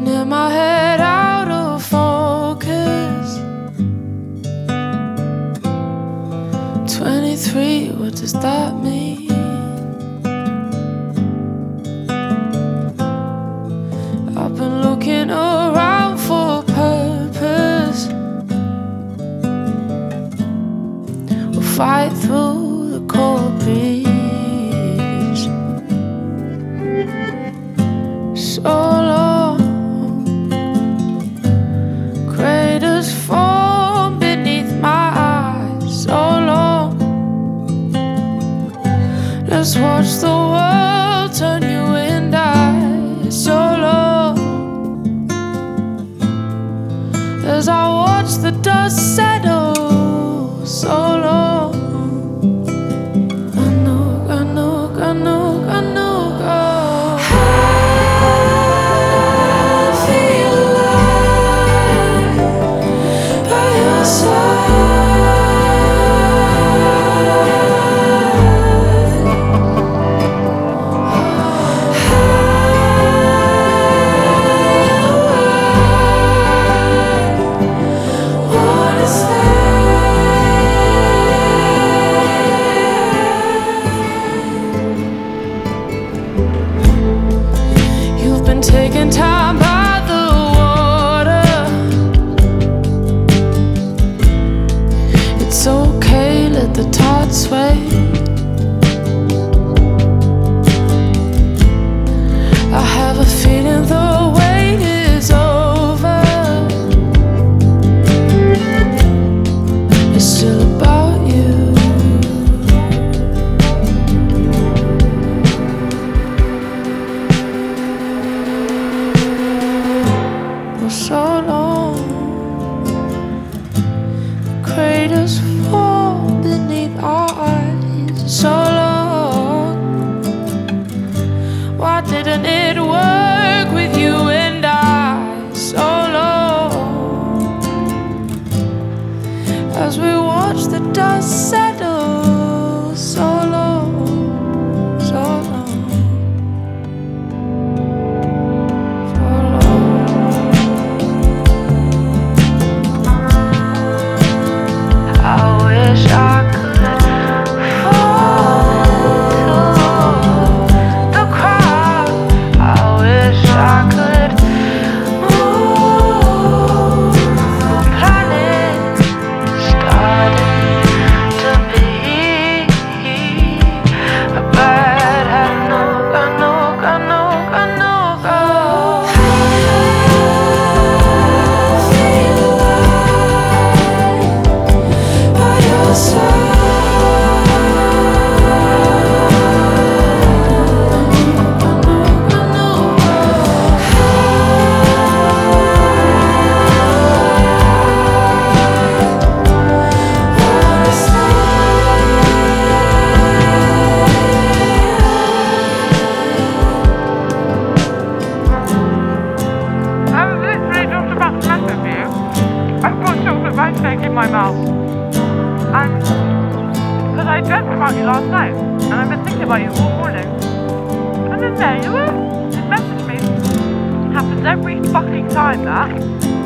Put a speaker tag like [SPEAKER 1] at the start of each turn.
[SPEAKER 1] And in my head out of focus. 23, what does that mean? I've been looking around for purpose. We'll fight through the cold breeze. So long, craters form beneath my eyes. So long, let's watch the world turn you and I. So long, as I watch the dust settle. So long, I know, I feel alive by your side. Wanna stay. You've been taking time by the water. It's okay, let the tide sway. I have a feeling the wait is over. It's still about you. For so long, the craters fall beneath our eyes. So long, why didn't it work with you and I? So long, as we watch the dust settle. So long, so long, so long. I wish I could fall into the crowd. I wish I could move the planet starting to be. But I know. By your side.
[SPEAKER 2] I was literally just about to message you. I've got chocolate rice cake in my mouth. And because I dreamt about you last night, and I've been thinking about you all morning. And then there you were. You messaged me. Happens every fucking time, that.